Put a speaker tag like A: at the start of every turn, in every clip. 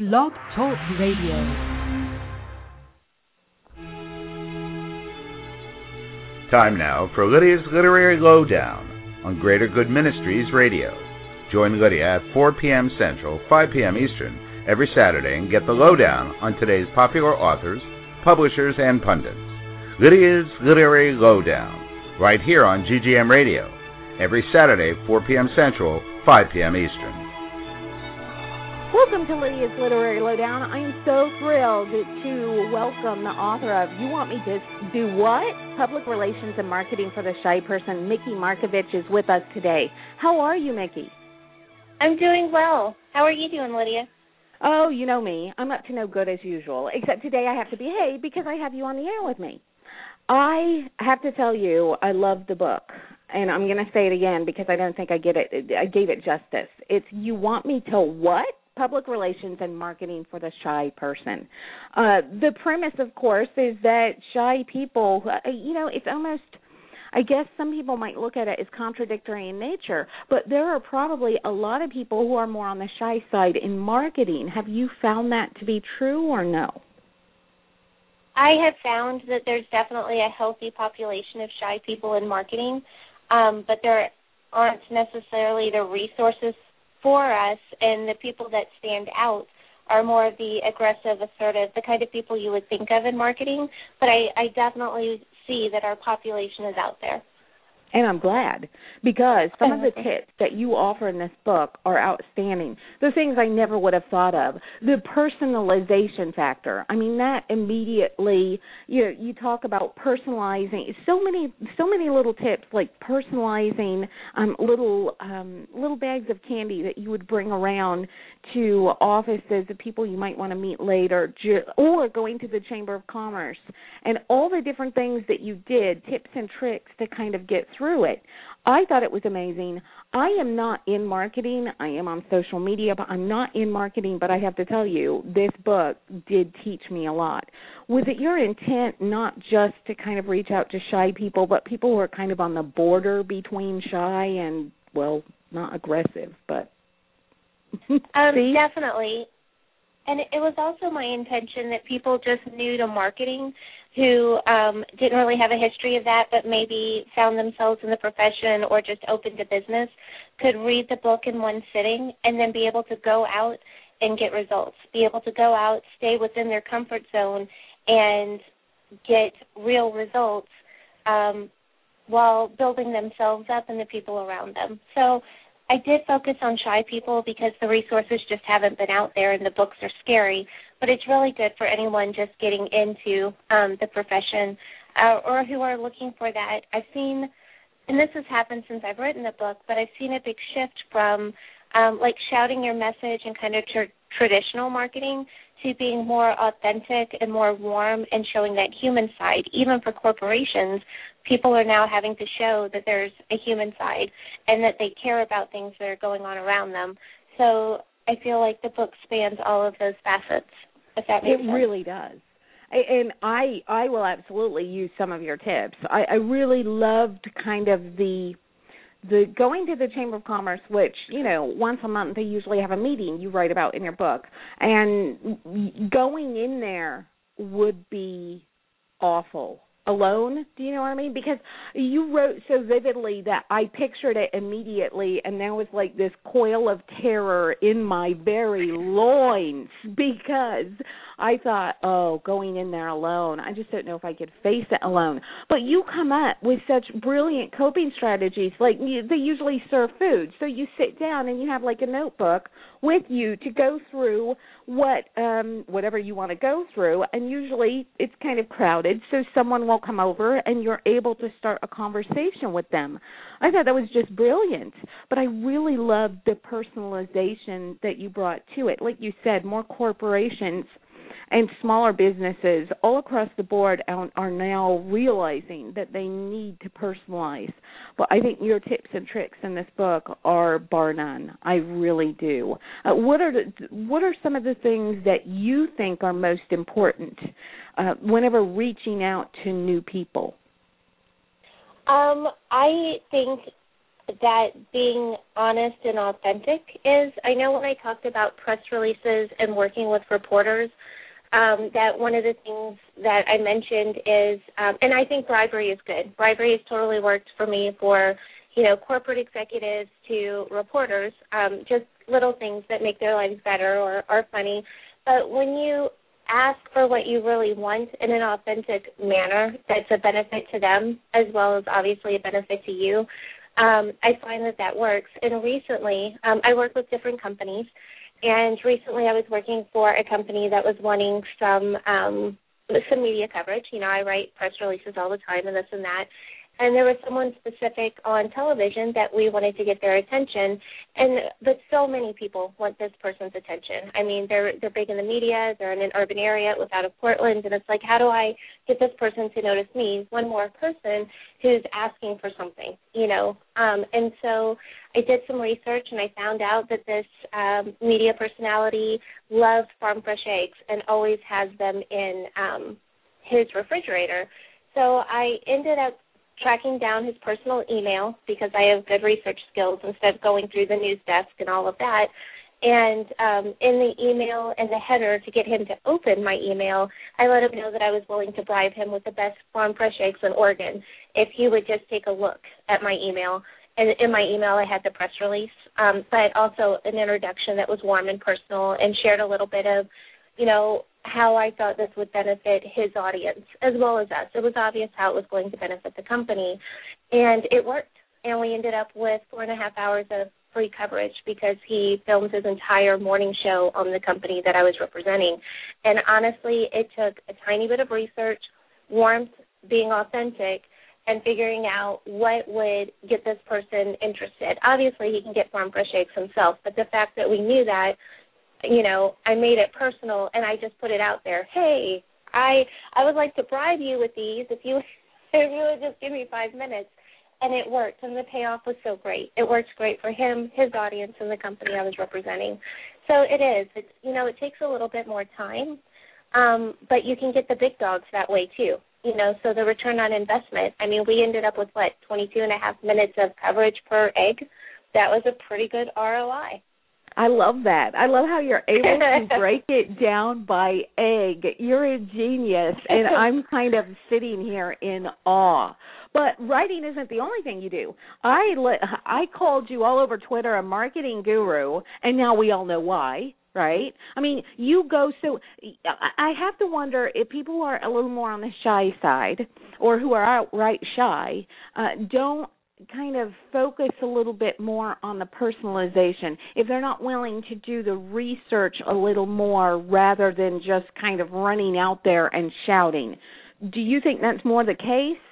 A: Blog Talk Radio.
B: Time now for Lydia's Literary Lowdown on Greater Good Ministries Radio. Join Lydia at 4 p.m. Central, 5 p.m. Eastern every Saturday and get the lowdown on today's popular authors, publishers, and pundits. Lydia's Literary Lowdown, right here on GGM Radio, every Saturday, 4 p.m. Central, 5 p.m. Eastern.
C: Welcome to Lydia's Literary Lowdown. I'm so thrilled to welcome the author of You Want Me to Do What? Public Relations and Marketing for the Shy Person. Mickey Markovich is with us today. How are you, Mickey?
D: I'm doing well. How are you doing, Lydia?
C: Oh, you know me. I'm up to no good as usual, except today I have to behave because I have you on the air with me. I have to tell you, I love the book, and I'm going to say it again because I don't think I gave it justice. It's You Want Me to What? Public Relations and Marketing for the Shy Person. The premise, of course, is that shy people, it's almost, I guess some people might look at it as contradictory in nature, but there are probably a lot of people who are more on the shy side in marketing. Have you found that to be true or no?
D: I have found that there's definitely a healthy population of shy people in marketing, but there aren't necessarily the resources for us, and the people that stand out are more of the aggressive, assertive, the kind of people you would think of in marketing, but I definitely see that our population is out there.
C: And I'm glad, because some of the tips that you offer in this book are outstanding. The things I never would have thought of. The personalization factor. I mean, that immediately, you talk about personalizing. So many little tips, like personalizing little bags of candy that you would bring around to offices of people you might want to meet later, or going to the Chamber of Commerce, and all the different things that you did, tips and tricks to kind of get through it. I thought it was amazing. I am not in marketing. I am on social media, but I'm not in marketing. But I have to tell you, this book did teach me a lot. Was it your intent not just to kind of reach out to shy people, but people who are kind of on the border between shy and, well, not aggressive, but
D: definitely. And it was also my intention that people just new to marketing who didn't really have a history of that but maybe found themselves in the profession or just open to business could read the book in one sitting and then be able to go out and get results, be able to go out, stay within their comfort zone, and get real results while building themselves up and the people around them. So I did focus on shy people because the resources just haven't been out there and the books are scary, but it's really good for anyone just getting into the profession or who are looking for that. I've seen, and this has happened since I've written the book, but I've seen a big shift from like shouting your message and kind of traditional marketing to being more authentic and more warm and showing that human side. Even for corporations, people are now having to show that there's a human side and that they care about things that are going on around them. So I feel like the book spans all of those facets, if that makes sense.
C: It really does. And I will absolutely use some of your tips. I really loved kind of the going to the Chamber of Commerce, which, once a month they usually have a meeting you write about in your book. And going in there would be awful. Alone, do you know what I mean? Because you wrote so vividly that I pictured it immediately, and there was like this coil of terror in my very loins because I thought, going in there alone, I just don't know if I could face it alone. But you come up with such brilliant coping strategies. Like they usually serve food, so you sit down and you have like a notebook with you to go through whatever you want to go through, and usually it's kind of crowded, so someone will come over and you're able to start a conversation with them. I thought that was just brilliant, but I really loved the personalization that you brought to it. Like you said, more corporations and smaller businesses all across the board are now realizing that they need to personalize. But I think your tips and tricks in this book are bar none. I really do. What are some of the things that you think are most important whenever reaching out to new people?
D: I think that being honest and authentic is. I know when I talked about press releases and working with reporters, that one of the things that I mentioned is, and I think bribery is good. Bribery has totally worked for me for, corporate executives to reporters, just little things that make their lives better or are funny. But when you ask for what you really want in an authentic manner that's a benefit to them as well as obviously a benefit to you, I find that works. And recently, I work with different companies, and recently I was working for a company that was wanting some media coverage. I write press releases all the time and this and that. And there was someone specific on television that we wanted to get their attention, but so many people want this person's attention. I mean, they're big in the media, they're in an urban area without a Portland, and it's like, how do I get this person to notice me? One more person who's asking for something, And so I did some research, and I found out that this media personality loves farm fresh eggs and always has them in his refrigerator. So I ended up tracking down his personal email because I have good research skills instead of going through the news desk and all of that. And in the email and the header to get him to open my email, I let him know that I was willing to bribe him with the best farm fresh eggs in Oregon if he would just take a look at my email. And in my email I had the press release, but also an introduction that was warm and personal and shared a little bit of, how I thought this would benefit his audience as well as us. It was obvious how it was going to benefit the company, and it worked. And we ended up with 4.5 hours of free coverage because he filmed his entire morning show on the company that I was representing. And honestly, it took a tiny bit of research, warmth, being authentic, and figuring out what would get this person interested. Obviously, he can get farm fresh eggs himself, but the fact that we knew that, I made it personal, and I just put it out there. Hey, I would like to bribe you with these if you would just give me 5 minutes. And it worked, and the payoff was so great. It worked great for him, his audience, and the company I was representing. So it is. It takes a little bit more time, but you can get the big dogs that way too. So the return on investment. I mean, we ended up with, 22.5 minutes of coverage per egg. That was a pretty good ROI.
C: I love that. I love how you're able to break it down by egg. You're a genius, and I'm kind of sitting here in awe. But writing isn't the only thing you do. I called you all over Twitter a marketing guru, and now we all know why, right? I mean, you go so – I have to wonder if people who are a little more on the shy side or who are outright shy don't – kind of focus a little bit more on the personalization, if they're not willing to do the research a little more rather than just kind of running out there and shouting. Do you think that's more the case?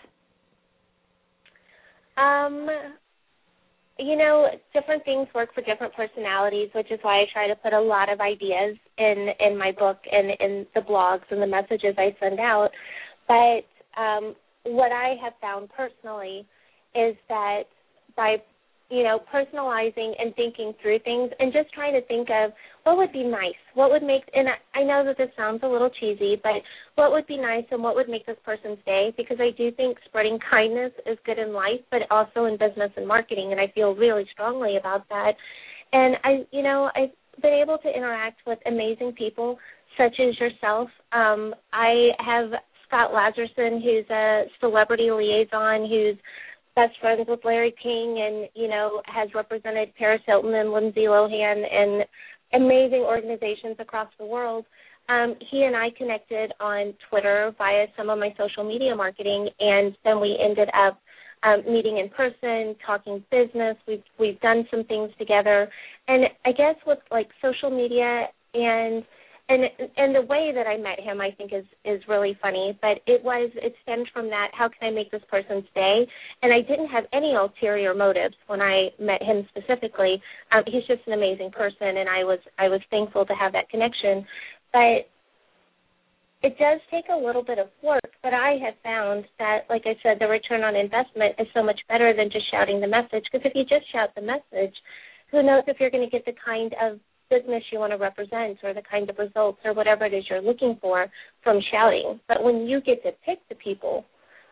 D: Different things work for different personalities, which is why I try to put a lot of ideas in my book and in the blogs and the messages I send out. But what I have found personally is that by, personalizing and thinking through things and just trying to think of what would be nice, what would make, and I know that this sounds a little cheesy, but what would be nice and what would make this person's day, because I do think spreading kindness is good in life, but also in business and marketing, and I feel really strongly about that. And I've been able to interact with amazing people such as yourself. I have Scott Lazarson, who's a celebrity liaison, who's best friends with Larry King and, has represented Paris Hilton and Lindsay Lohan and amazing organizations across the world. He and I connected on Twitter via some of my social media marketing, and then we ended up meeting in person, talking business. We've done some things together. And I guess with, social media and the way that I met him, I think, is really funny. But it stemmed from that, how can I make this person's day? And I didn't have any ulterior motives when I met him specifically. He's just an amazing person, and I was thankful to have that connection. But it does take a little bit of work, but I have found that, like I said, the return on investment is so much better than just shouting the message, because if you just shout the message, who knows if you're going to get the kind of business you want to represent or the kind of results or whatever it is you're looking for from shouting. But when you get to pick the people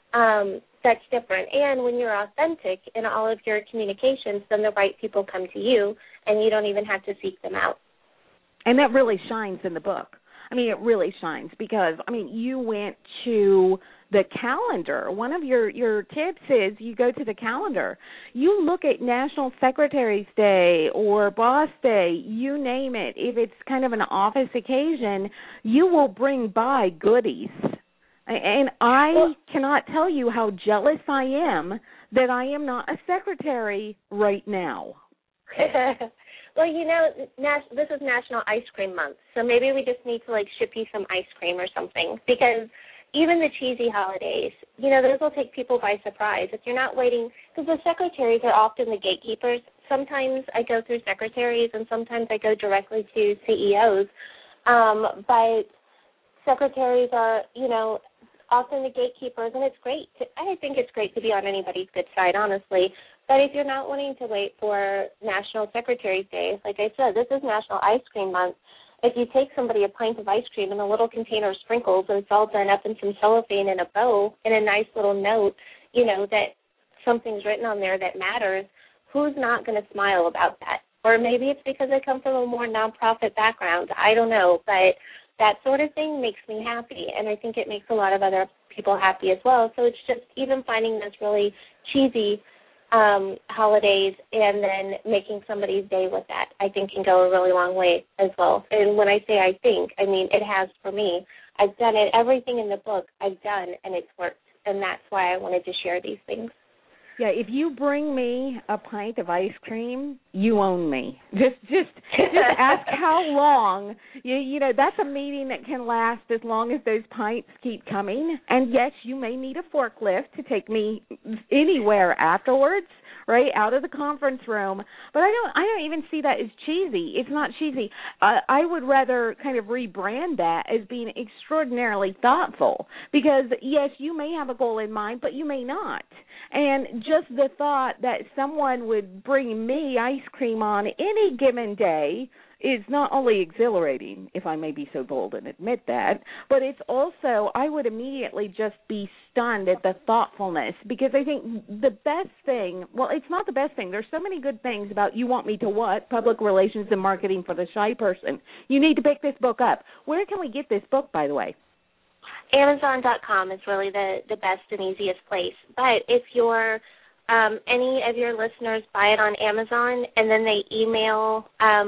D: that's different. And when you're authentic in all of your communications, then the right people come to you, and you don't even have to seek them out.
C: And that really shines in the book. I mean, it really shines because, I mean, you went to the calendar. One of your tips is you go to the calendar. You look at National Secretary's Day or Boss Day, you name it. If it's kind of an office occasion, you will bring by goodies. And I cannot tell you how jealous I am that I am not a secretary right now.
D: Well, you know, this is National Ice Cream Month, so maybe we just need to, like, ship you some ice cream or something, because even the cheesy holidays, you know, those will take people by surprise. If you're not waiting, because the secretaries are often the gatekeepers. Sometimes I go through secretaries, and sometimes I go directly to CEOs, but secretaries are, you know, often the gatekeepers, and it's great. I think it's great to be on anybody's good side, honestly. But if you're not wanting to wait for National Secretary's Day, like I said, this is National Ice Cream Month. If you take somebody a pint of ice cream in a little container of sprinkles and it's all done up in some cellophane in a bow and a nice little note, you know, that something's written on there that matters, who's not going to smile about that? Or maybe it's because I come from a more nonprofit background. I don't know, but that sort of thing makes me happy, and I think it makes a lot of other people happy as well. So it's just even finding this really cheesy holidays and then making somebody's day with that, I think can go a really long way as well. And when I say I think, I mean it has for me. I've done it. Everything in the book I've done, and it's worked, and that's why I wanted to share these things.
C: Yeah, if you bring me a pint of ice cream, you own me. Just ask how long. You know, that's a meeting that can last as long as those pints keep coming. And yes, you may need a forklift to take me anywhere afterwards, right, out of the conference room. But I don't even see that as cheesy. It's not cheesy. I would rather kind of rebrand that as being extraordinarily thoughtful, because yes, you may have a goal in mind, but you may not. And just the thought that someone would bring me ice cream on any given day is not only exhilarating, if I may be so bold and admit that, but it's also, I would immediately just be stunned at the thoughtfulness, because I think the best thing, well, it's not the best thing. There's so many good things about you want me to what? Public relations and marketing for the shy person. You need to pick this book up. Where can we get this book, by the way?
D: Amazon.com is really the best and easiest place. But if any of your listeners buy it on Amazon and then they email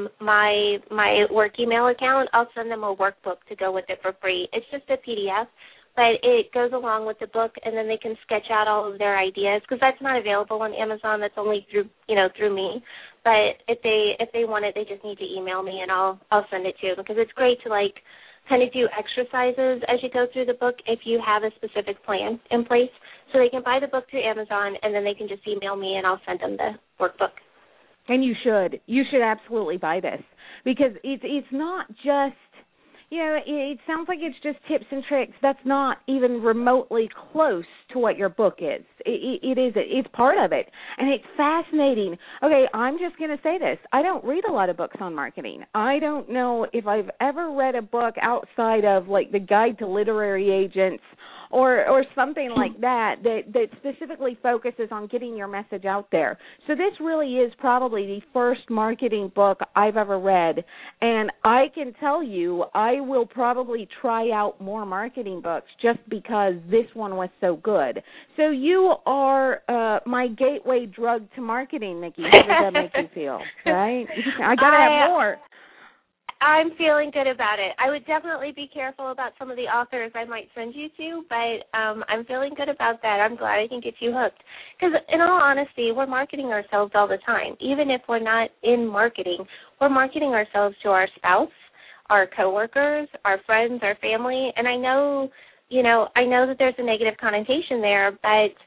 D: my work email account, I'll send them a workbook to go with it for free. It's just a PDF, but it goes along with the book, and then they can sketch out all of their ideas, because that's not available on Amazon. That's only through me. But if they want it, they just need to email me, and I'll send it to them, because it's great to kind of do exercises as you go through the book if you have a specific plan in place. So they can buy the book through Amazon, and then they can just email me, and I'll send them the workbook.
C: And you should. You should absolutely buy this, because it's not just, it sounds like it's just tips and tricks. That's not even remotely close to what your book is. It's part of it, and it's fascinating. Okay, I'm just going to say this. I don't read a lot of books on marketing. I don't know if I've ever read a book outside of, like, the Guide to Literary Agents or something like that specifically focuses on getting your message out there. So this really is probably the first marketing book I've ever read, and I can tell you I will probably try out more marketing books just because this one was so good. So you are my gateway drug to marketing, Nikki. How does that make you feel? Right? I got to have more.
D: I'm feeling good about it. I would definitely be careful about some of the authors I might send you to, but I'm feeling good about that. I'm glad I can get you hooked. Because in all honesty, we're marketing ourselves all the time. Even if we're not in marketing, we're marketing ourselves to our spouse, our coworkers, our friends, our family. And I know that there's a negative connotation there,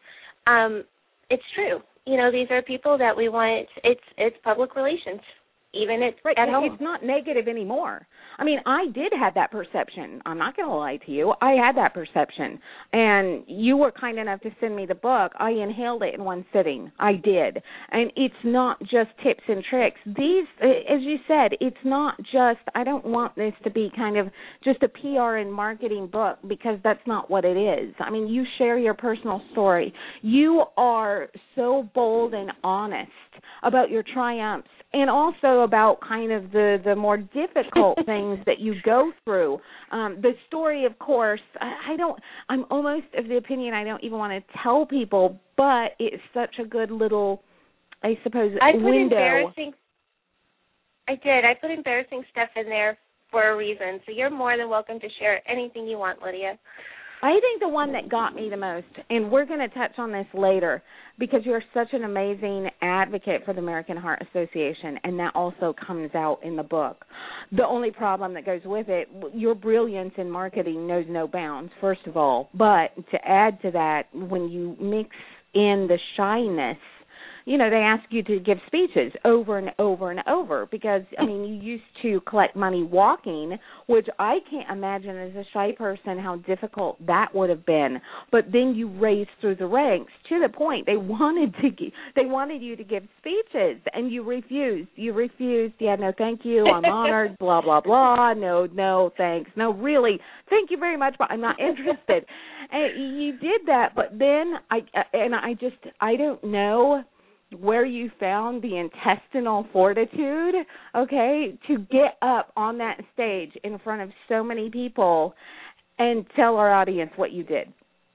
D: but it's true. These are people that we want. It's public relations. even
C: right.
D: at home.
C: It's not negative anymore. I mean, I did have that perception. I'm not going to lie to you. I had that perception. And you were kind enough to send me the book. I inhaled it in one sitting. I did. And it's not just tips and tricks. These, as you said, it's not just, I don't want this to be kind of just a PR and marketing book, because that's not what it is. I mean, you share your personal story. You are so bold and honest about your triumphs, and also about kind of the more difficult things that you go through. The story, of course, I'm almost of the opinion I don't even want to tell people, but it's such a good little, I suppose, window.
D: I put embarrassing stuff in there for a reason, so you're more than welcome to share anything you want, Lydia.
C: I think the one that got me the most, and we're going to touch on this later, because you're such an amazing advocate for the American Heart Association, and that also comes out in the book. The only problem that goes with it, your brilliance in marketing knows no bounds, first of all. But to add to that, when you mix in the shyness, you know, they ask you to give speeches over and over and over because, I mean, you used to collect money walking, which I can't imagine as a shy person how difficult that would have been. But then you raised through the ranks to the point they wanted you to give speeches, and you refused. Yeah, no, thank you. I'm honored. Blah blah blah. No, thanks. No, really, thank you very much, but I'm not interested. And you did that, but then I don't know where you found the intestinal fortitude, okay, to get up on that stage in front of so many people and tell our audience what you did.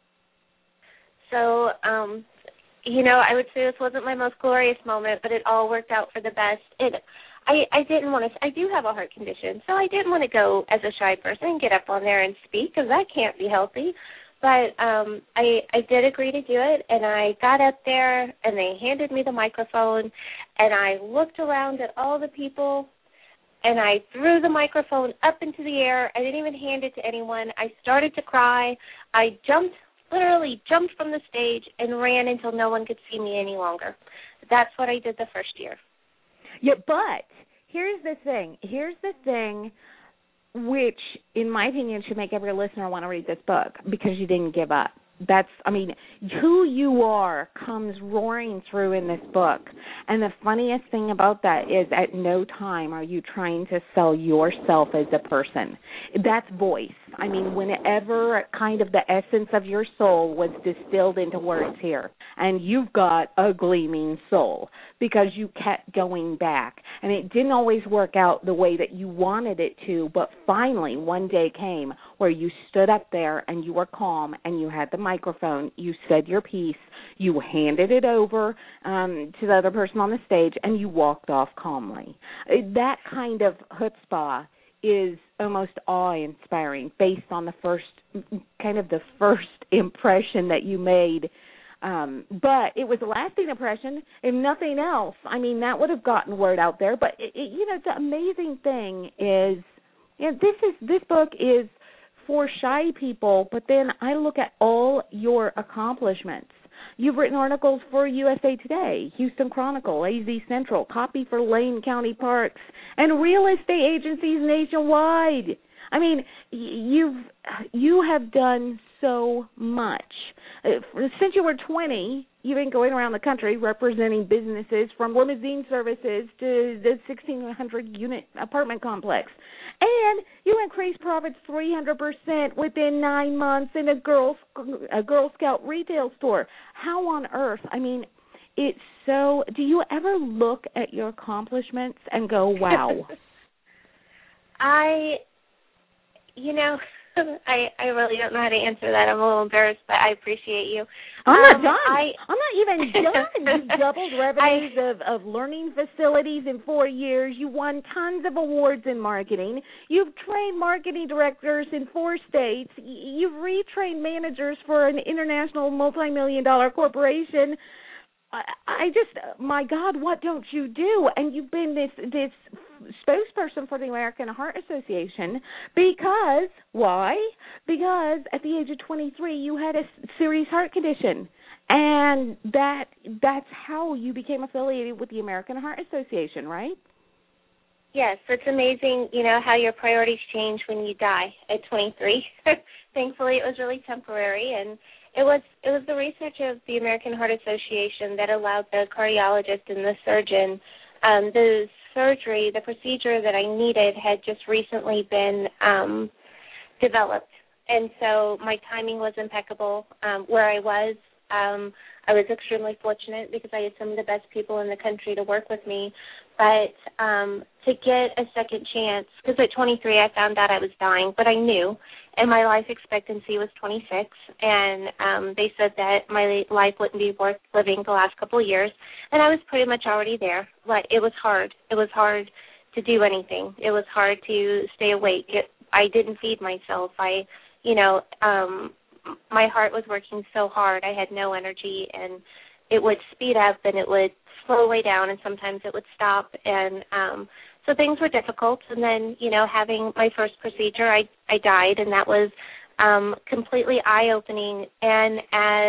D: So, I would say this wasn't my most glorious moment, but it all worked out for the best. I didn't want to. I do have a heart condition, so I didn't want to go as a shy person and get up on there and speak, because that can't be healthy. But I did agree to do it, and I got up there, and they handed me the microphone, and I looked around at all the people, and I threw the microphone up into the air. I didn't even hand it to anyone. I started to cry. I literally jumped from the stage and ran until no one could see me any longer. That's what I did the first year.
C: Yeah, but here's the thing. Which, in my opinion, should make every listener want to read this book, because you didn't give up. Who you are comes roaring through in this book. And the funniest thing about that is at no time are you trying to sell yourself as a person. That's voice. I mean, whenever kind of the essence of your soul was distilled into words here. And you've got a gleaming soul because you kept going back. And it didn't always work out the way that you wanted it to, but finally one day came where you stood up there and you were calm and you had the microphone, you said your piece, you handed it over to the other person on the stage, and you walked off calmly. That kind of chutzpah is almost awe-inspiring based on the first impression that you made. But it was a lasting impression, if nothing else. I mean, that would have gotten word out there. But, the amazing thing is, this book is for shy people, but then I look at all your accomplishments. You've written articles for USA Today, Houston Chronicle, AZ Central, copy for Lane County Parks, and real estate agencies nationwide. I mean, you have done so much. Since you were 20, you've been going around the country representing businesses from limousine services to the 1,600-unit apartment complex. And you increased profits 300% within 9 months in a Girl Scout retail store. How on earth? I mean, it's so... Do you ever look at your accomplishments and go, wow?
D: I really don't know how to answer that. I'm a little embarrassed, but I appreciate you.
C: I'm not done. I'm not even done. You doubled revenues of learning facilities in 4 years. You won tons of awards in marketing. You've trained marketing directors in 4 states. You've retrained managers for an international multi-million-dollar corporation. My God, what don't you do? And you've been this spokesperson for the American Heart Association because, why? Because at the age of 23, you had a serious heart condition. And that's how you became affiliated with the American Heart Association, right?
D: Yes, it's amazing, how your priorities change when you die at 23. Thankfully, it was really temporary, and it was the research of the American Heart Association that allowed the cardiologist and the surgeon. The procedure that I needed had just recently been developed, and so my timing was impeccable. Where I was extremely fortunate because I had some of the best people in the country to work with me. But to get a second chance, because at 23 I found out I was dying, but I knew, and my life expectancy was 26, and they said that my life wouldn't be worth living the last couple of years, and I was pretty much already there. But it was hard. It was hard to do anything. It was hard to stay awake. I didn't feed myself. My heart was working so hard. I had no energy, and it would speed up and it would slow way down, and sometimes it would stop. And so things were difficult. And then, having my first procedure, I died, and that was completely eye-opening. And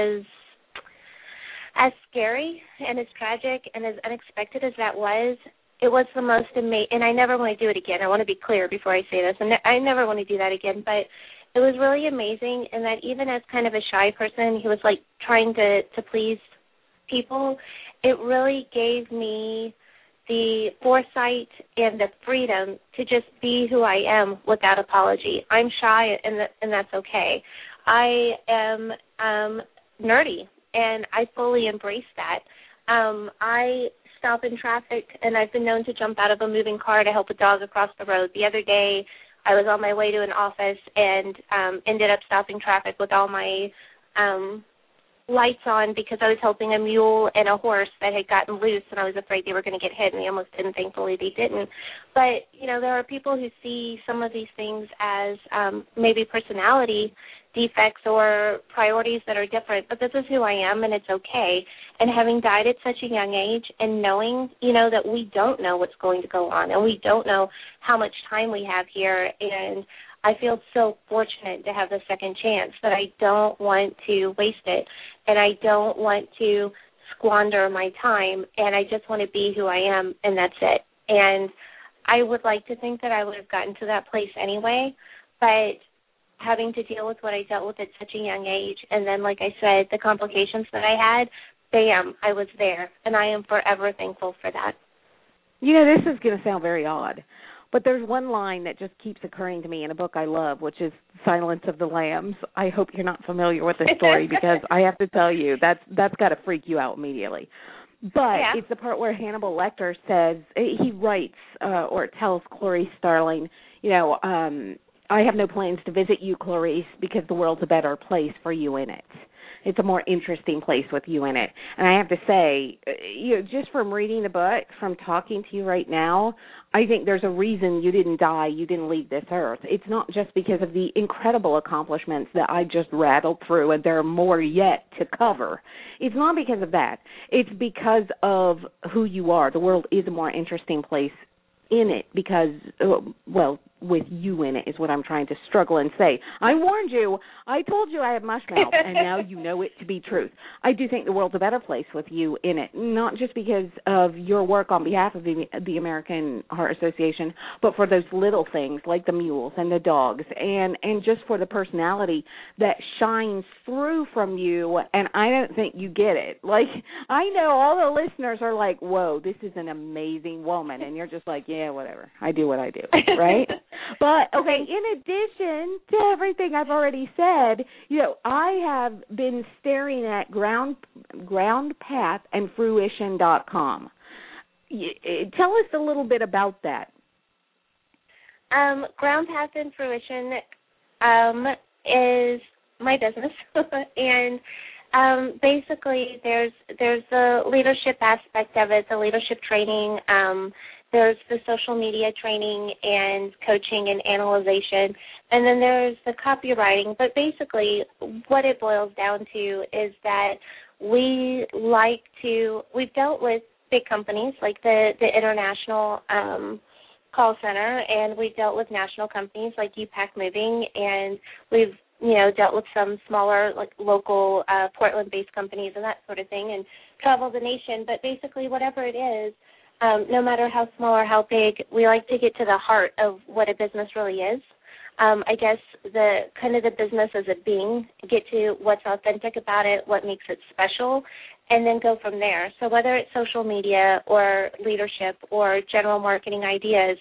D: as scary and as tragic and as unexpected as that was, it was the most amazing. And I never want to do it again. I want to be clear before I say this. And I never want to do that again. But it was really amazing, and that even as kind of a shy person who was like trying to please people, it really gave me the foresight and the freedom to just be who I am without apology. I'm shy, and that's okay. I am nerdy, and I fully embrace that. I stop in traffic, and I've been known to jump out of a moving car to help a dog across the road. The other day, I was on my way to an office and ended up stopping traffic with all my lights on because I was helping a mule and a horse that had gotten loose, and I was afraid they were going to get hit, and they almost didn't. Thankfully, they didn't. But, there are people who see some of these things as maybe personality defects or priorities that are different, but this is who I am, and it's okay. And having died at such a young age and knowing, that we don't know what's going to go on, and we don't know how much time we have here, and I feel so fortunate to have the second chance, but I don't want to waste it, and I don't want to squander my time, and I just want to be who I am, and that's it. And I would like to think that I would have gotten to that place anyway, but having to deal with what I dealt with at such a young age, and then, like I said, the complications that I had, bam, I was there, and I am forever thankful for that.
C: This is going to sound very odd, but there's one line that just keeps occurring to me in a book I love, which is Silence of the Lambs. I hope you're not familiar with the story because I have to tell you, that's got to freak you out immediately. But It's the part where Hannibal Lecter says, he writes or tells Clarice Starling, I have no plans to visit you, Clarice, because the world's a better place for you in it. It's a more interesting place with you in it. And I have to say, just from reading the book, from talking to you right now, I think there's a reason you didn't die, you didn't leave this earth. It's not just because of the incredible accomplishments that I just rattled through, and there are more yet to cover. It's not because of that. It's because of who you are. The world is a more interesting place in it because, with you in it is what I'm trying to struggle and say. I warned you. I told you I have mush mouth, and now you know it to be truth. I do think the world's a better place with you in it, not just because of your work on behalf of the American Heart Association, but for those little things like the mules and the dogs, and just for the personality that shines through from you, and I don't think you get it. Like, I know all the listeners are like, whoa, this is an amazing woman, and you're just like, yeah, whatever. I do what I do, right? But, okay, in addition to everything I've already said, I have been staring at GroundPath and Fruition.com. Tell us a little bit about that.
D: GroundPath and Fruition is my business, and basically there's the leadership aspect of it, the leadership training. There's the social media training and coaching and analyzation, and then there's the copywriting. But basically what it boils down to is that we've dealt with big companies like the international call center, and we've dealt with national companies like UPAC Moving, and we've dealt with some smaller, like local Portland-based companies and that sort of thing, and traveled the nation. But basically whatever it is, no matter how small or how big, we like to get to the heart of what a business really is. I guess the kind of the business as a being, get to what's authentic about it, what makes it special, and then go from there. So whether it's social media or leadership or general marketing ideas,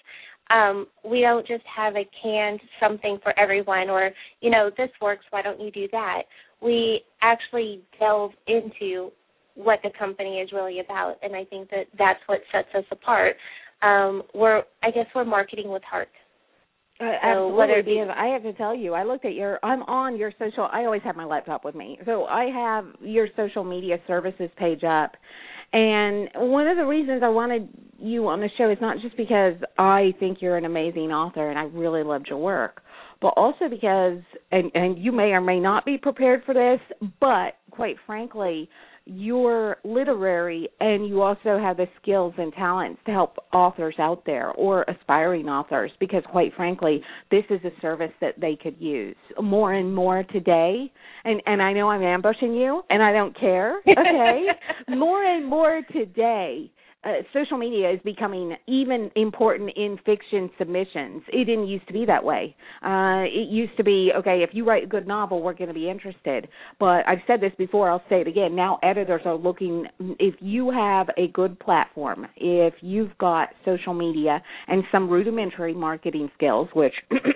D: we don't just have a canned something for everyone or, this works, why don't you do that? We actually delve into what the company is really about, and I think that that's what sets us apart. We're marketing with heart.
C: Absolutely, because I have to tell you, I'm on your social, I always have my laptop with me, so I have your social media services page up, and one of the reasons I wanted you on the show is not just because I think you're an amazing author and I really loved your work, but also because, and you may or may not be prepared for this, but quite frankly, you're literary and you also have the skills and talents to help authors out there or aspiring authors because, quite frankly, this is a service that they could use more and more today. And I know I'm ambushing you, and I don't care, okay? More and more today. Social media is becoming even important in fiction submissions. It didn't used to be that way. It used to be, okay, if you write a good novel, we're going to be interested. But I've said this before, I'll say it again. Now editors are looking, if you have a good platform, if you've got social media and some rudimentary marketing skills, which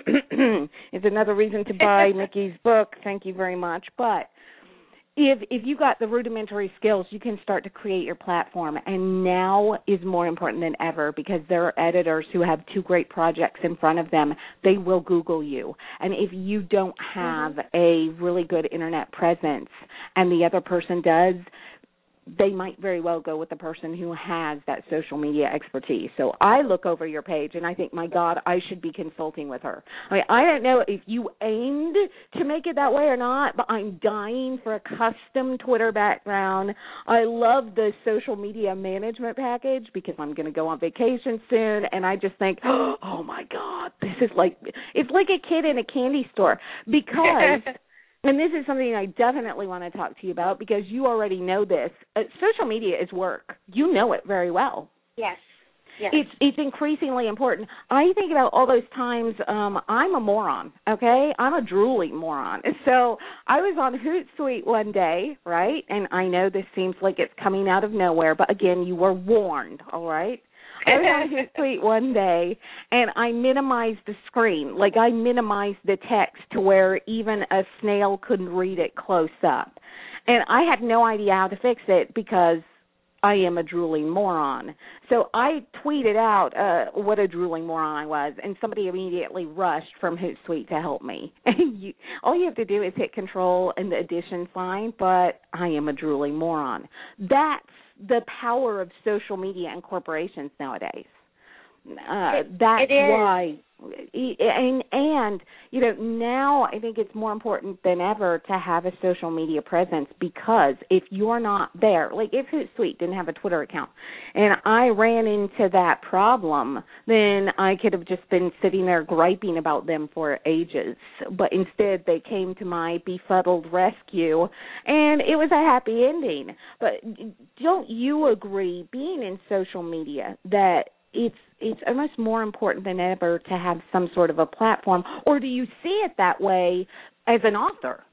C: is another reason to buy Mickey's book, thank you very much, but if you got the rudimentary skills, you can start to create your platform, and now is more important than ever because there are editors who have two great projects in front of them. They will Google you, and if you don't have a really good Internet presence and the other person does, they might very well go with the person who has that social media expertise. So I look over your page and I think, my God, I should be consulting with her. I don't know if you aimed to make it that way or not, but I'm dying for a custom Twitter background. I love the social media management package because I'm going to go on vacation soon, and I just think, oh my God, it's like a kid in a candy store because and this is something I definitely want to talk to you about because you already know this. Social media is work. You know it very well.
D: Yes. Yes.
C: It's increasingly important. I think about all those times I'm a moron, okay? I'm a drooling moron. So I was on Hootsuite one day, right? And I know this seems like it's coming out of nowhere, but again, you were warned, all right? I was on Hootsuite one day, and I minimized the screen. Like, I minimized the text to where even a snail couldn't read it close up. And I had no idea how to fix it because I am a drooling moron. So I tweeted out what a drooling moron I was, and somebody immediately rushed from Hootsuite to help me. All you have to do is hit Control and the addition sign, but I am a drooling moron. That's the power of social media and corporations nowadays. That's why. And, now I think it's more important than ever to have a social media presence because if you're not there, like if Hootsuite didn't have a Twitter account and I ran into that problem, then I could have just been sitting there griping about them for ages. But instead they came to my befuddled rescue and it was a happy ending. But don't you agree, being in social media, that it's almost more important than ever to have some sort of a platform, or do you see it that way as an author?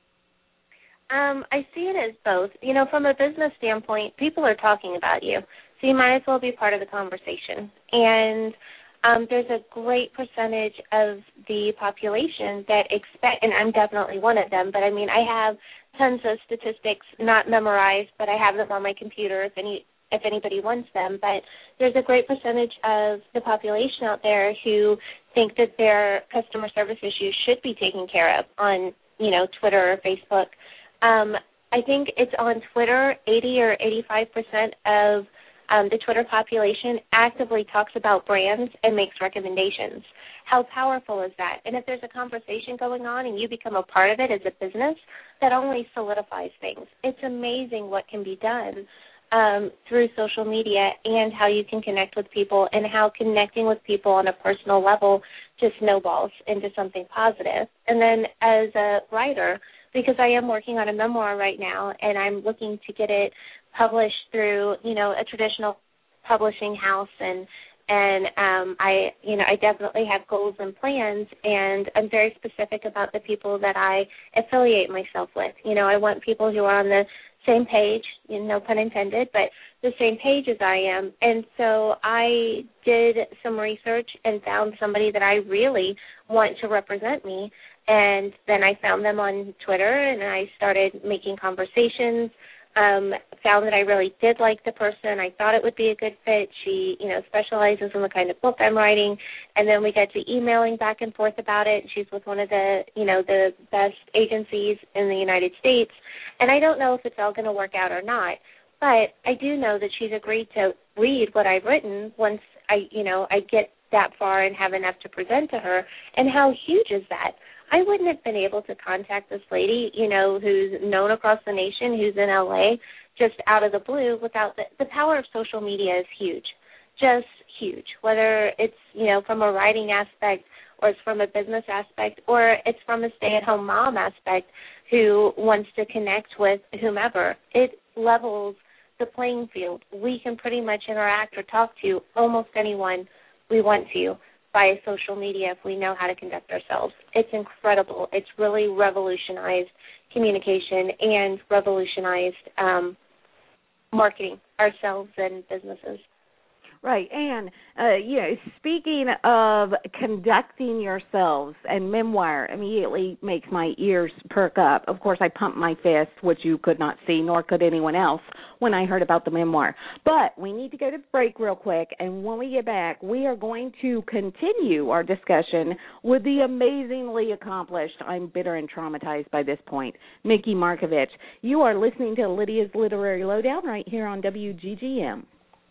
D: I see it as both. From a business standpoint, people are talking about you, so you might as well be part of the conversation. And there's a great percentage of the population that expect, and I'm definitely one of them, but I have tons of statistics not memorized, but I have them on my computer if anybody wants them, but there's a great percentage of the population out there who think that their customer service issues should be taken care of on, Twitter or Facebook. I think it's on Twitter, 80 or 85% of the Twitter population actively talks about brands and makes recommendations. How powerful is that? And if there's a conversation going on and you become a part of it as a business, that only solidifies things. It's amazing what can be done through social media and how you can connect with people and how connecting with people on a personal level just snowballs into something positive. And then as a writer, because I am working on a memoir right now and I'm looking to get it published through, a traditional publishing house, and I definitely have goals and plans, and I'm very specific about the people that I affiliate myself with. I want people who are on the same page, no pun intended, but the same page as I am. And so I did some research and found somebody that I really want to represent me. And then I found them on Twitter, and I started making conversations, found that I really did like the person. I thought it would be a good fit. She, specializes in the kind of book I'm writing. And then we got to emailing back and forth about it. She's with one of the, the best agencies in the United States. And I don't know if it's all going to work out or not, but I do know that she's agreed to read what I've written once I get that far and have enough to present to her. And how huge is that? I wouldn't have been able to contact this lady, who's known across the nation, who's in L.A., just out of the blue without the power of social media is huge, just huge, whether it's, from a writing aspect or it's from a business aspect or it's from a stay-at-home mom aspect who wants to connect with whomever. It levels the playing field. We can pretty much interact or talk to almost anyone we want to via social media if we know how to conduct ourselves. It's incredible. It's really revolutionized communication and revolutionized marketing ourselves and businesses.
C: Right, and, speaking of conducting yourselves, and memoir immediately makes my ears perk up. Of course, I pumped my fist, which you could not see, nor could anyone else, when I heard about the memoir. But we need to go to break real quick, and when we get back, we are going to continue our discussion with the amazingly accomplished, I'm bitter and traumatized by this point, Mickey Markovich. You are listening to Lydia's Literary Lowdown right here on WGGM.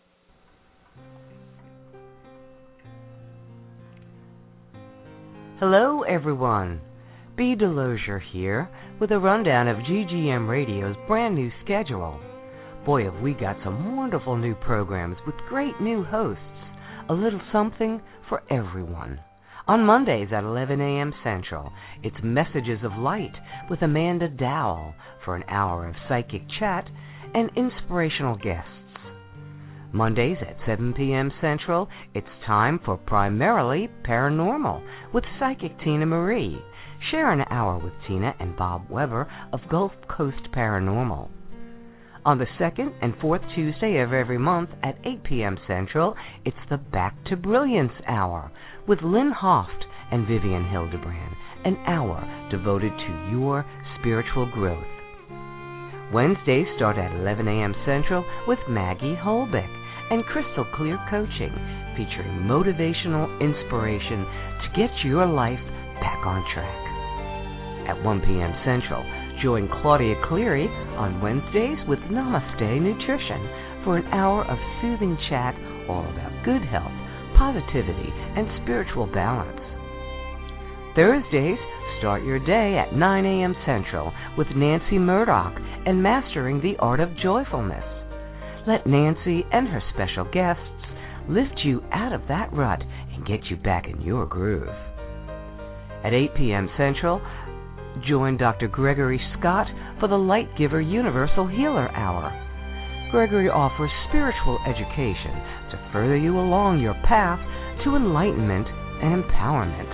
A: Hello, everyone. B. Delosier here with a rundown of GGM Radio's brand new schedule. Boy, have we got some wonderful new programs with great new hosts. A little something for everyone. On Mondays at 11 a.m. Central, it's Messages of Light with Amanda Dowell for an hour of psychic chat and inspirational guests. Mondays at 7 p.m. Central, it's time for Primarily Paranormal with Psychic Tina Marie. Share an hour with Tina and Bob Weber of Gulf Coast Paranormal. On the second and fourth Tuesday of every month at 8 p.m. Central, it's the Back to Brilliance Hour with Lynn Hoft and Vivian Hildebrand, an hour devoted to your spiritual growth. Wednesdays start at 11 a.m. Central with Maggie Holbeck and Crystal Clear Coaching, featuring motivational inspiration to get your life back on track. At 1 p.m. Central, join Claudia Cleary on Wednesdays with Namaste Nutrition for an hour of soothing chat all about good health, positivity, and spiritual balance. Thursdays, start your day at 9 a.m. Central with Nancy Murdoch and Mastering the Art of Joyfulness. Let Nancy and her special guests lift you out of that rut and get you back in your groove. At 8 p.m. Central, join Dr. Gregory Scott for the Light Giver Universal Healer Hour. Gregory offers spiritual education to further you along your path to enlightenment and empowerment.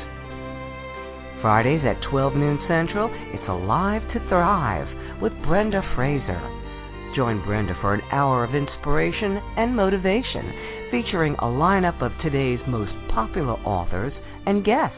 A: Fridays at 12 noon Central, it's Alive to Thrive with Brenda Fraser. Join Brenda for an hour of inspiration and motivation, featuring a lineup of today's most popular authors and guests.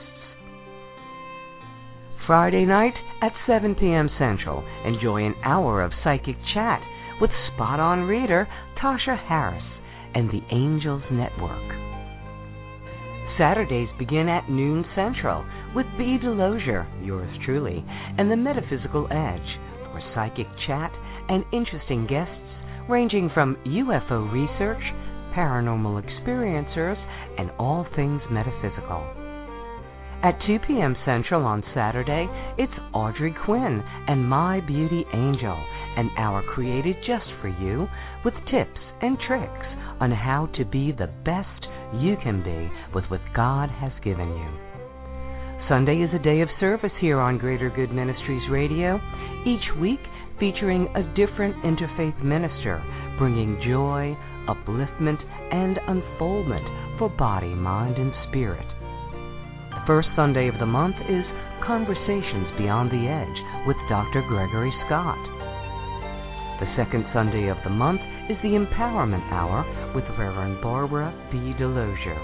A: Friday night at 7 p.m. Central, enjoy an hour of psychic chat with spot-on reader Tasha Harris and the Angels Network. Saturdays begin at noon Central with B. Delosier, yours truly, and the Metaphysical Edge for psychic chat and interesting guests ranging from UFO research, paranormal experiencers, and all things metaphysical. At 2 p.m. Central on Saturday, it's Audrey Quinn and My Beauty Angel, an hour created just for you with tips and tricks on how to be the best you can be with what God has given you. Sunday is a day of service here on Greater Good Ministries Radio, each week featuring a different interfaith minister, bringing joy, upliftment, and unfoldment for body, mind, and spirit. The first Sunday of the month is Conversations Beyond the Edge with Dr. Gregory Scott. The second Sunday of the month is the Empowerment Hour with Reverend Barbara B. Delosier.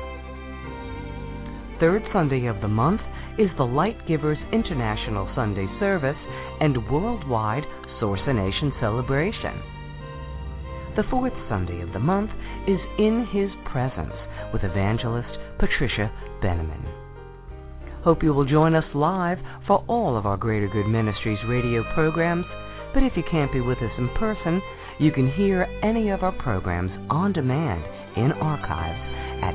A: Third Sunday of the month is the Light Givers International Sunday Service and Worldwide Source-a-Nation Celebration. The fourth Sunday of the month is In His Presence with Evangelist Patricia Benneman. Hope you will join us live for all of our Greater Good Ministries radio programs, but if you can't be with us in person, you can hear any of our programs on demand in archives at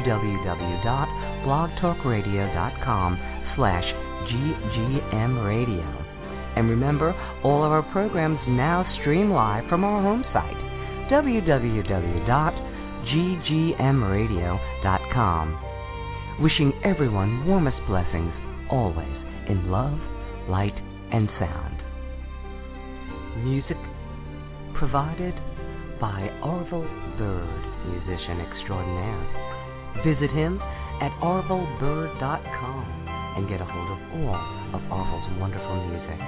A: www.blogtalkradio.com/ggmradio. And remember, all of our programs now stream live from our home site, www.ggmradio.com. Wishing everyone warmest blessings, always in love, light, and sound. Music provided by Orville Bird, musician extraordinaire. Visit him at orvillebird.com and get a hold of all of Orville's wonderful music.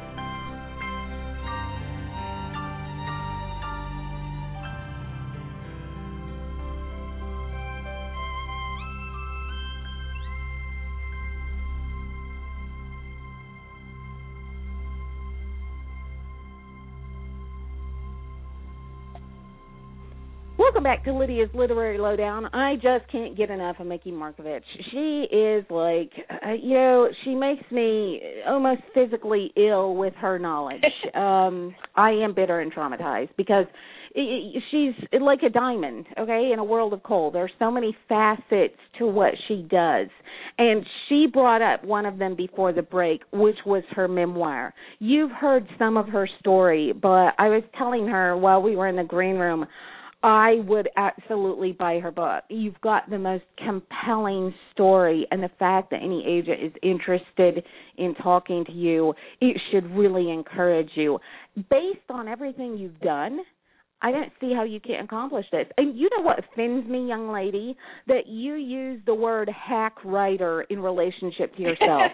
C: Welcome back to Lydia's Literary Lowdown. I just can't get enough of Mickey Markovich. She is like, she makes me almost physically ill with her knowledge. I am bitter and traumatized because she's like a diamond, okay, in a world of coal. There's so many facets to what she does. And she brought up one of them before the break, which was her memoir. You've heard some of her story, but I was telling her while we were in the green room, I would absolutely buy her book. You've got the most compelling story, and the fact that any agent is interested in talking to you, it should really encourage you. Based on everything you've done, I don't see how you can't accomplish this. And you know what offends me, young lady? That you use the word hack writer in relationship to yourself.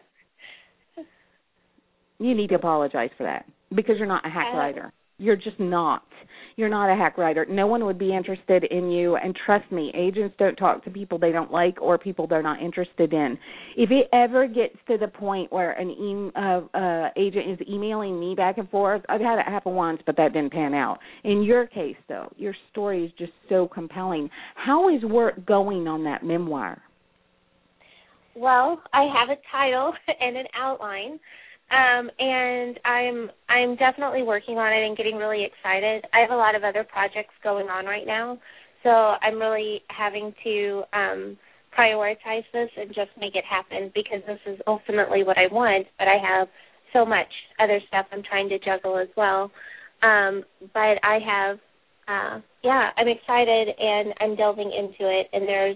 C: You need to apologize for that because you're not a hack writer. You're just not. You're not a hack writer. No one would be interested in you, and trust me, agents don't talk to people they don't like or people they're not interested in. If it ever gets to the point where an agent is emailing me back and forth, I've had it happen once, but that didn't pan out. In your case, though, your story is just so compelling. How is work going on that memoir?
D: Well, I have a title and an outline. And I'm definitely working on it and getting really excited. I have a lot of other projects going on right now, so I'm really having to prioritize this and just make it happen because this is ultimately what I want, but I have so much other stuff I'm trying to juggle as well. But I have, I'm excited and I'm delving into it, and there's